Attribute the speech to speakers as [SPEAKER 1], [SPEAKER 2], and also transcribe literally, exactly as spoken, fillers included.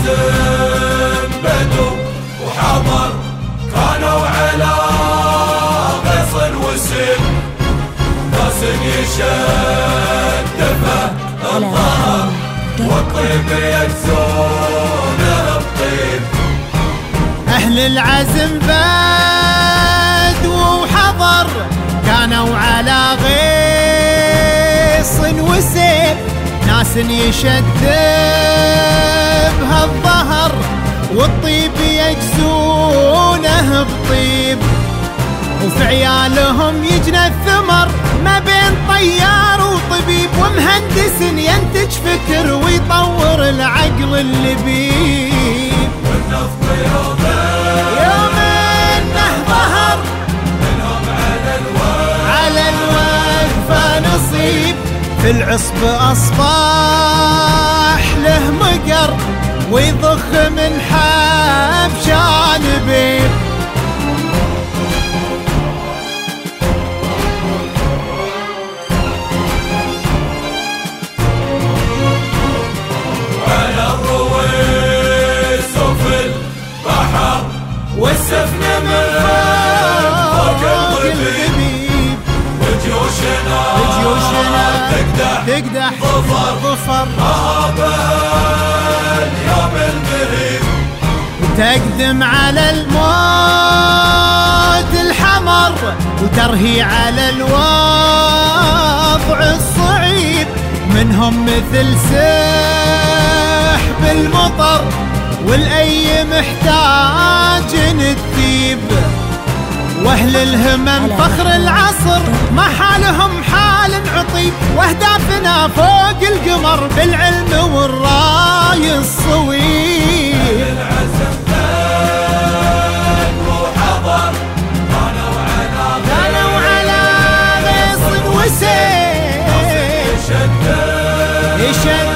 [SPEAKER 1] العزم بدو وحضر كانوا على غيص وسم، ناس يشدفه الظهر والطيب يجزونه بطيب.
[SPEAKER 2] أهل العزم بدو وحضر كانوا على غيص وسيف، ناس يشدبها الظهر والطيب يجزونه بطيب. وفي عيالهم يجنى الثمر ما بين طيار وطبيب، ومهندس ينتج فكر ويطور العقل اللبيب.
[SPEAKER 1] والنفط يومين
[SPEAKER 2] يومينه ظهر
[SPEAKER 1] منهم على الوقت
[SPEAKER 2] على الوقفة نصيب، في العصب أصبح له مقر ويضخ من حب جانبي.
[SPEAKER 1] على الرويس وفي البحر والسفن من فوق الغبيب، وجيوشنا
[SPEAKER 2] وجيوشنا
[SPEAKER 1] تقدح
[SPEAKER 2] تقدح
[SPEAKER 1] ظفر
[SPEAKER 2] ظفر
[SPEAKER 1] هذا اليوم المهيب.
[SPEAKER 2] وتقدم على الموت الحمر وترهي على الوضع الصعيب، منهم مثل سحب المطر والأي محتاج نتيب. واهل الهمم فخر العصر ما حالهم حال عطيب، واهدافنا فوق القمر بالعلم والراي الصويب.
[SPEAKER 1] العزم بدو وحضر كانوا على
[SPEAKER 2] كانوا على غيص وسيف
[SPEAKER 1] يشدد
[SPEAKER 2] يشد